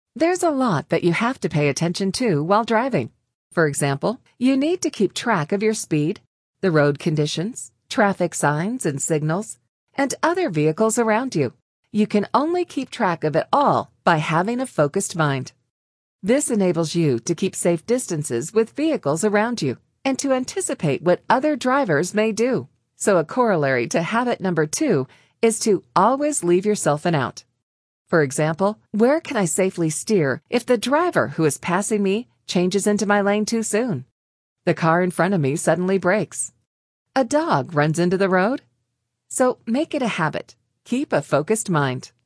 There's a lot that you have to pay attention to while driving. For example, you need to keep track of your speed, the road conditions, traffic signs and signals, and other vehicles around you. You can only keep track of it all by having a focused mind. This enables you to keep safe distances with vehicles around you and to anticipate what other drivers may do. So a corollary to habit number 2 is to always leave yourself an out. For example, where can I safely steer if the driver who is passing me changes into my lane too soon? The car in front of me suddenly brakes. A dog runs into the road. So make it a habit. Keep a focused mind.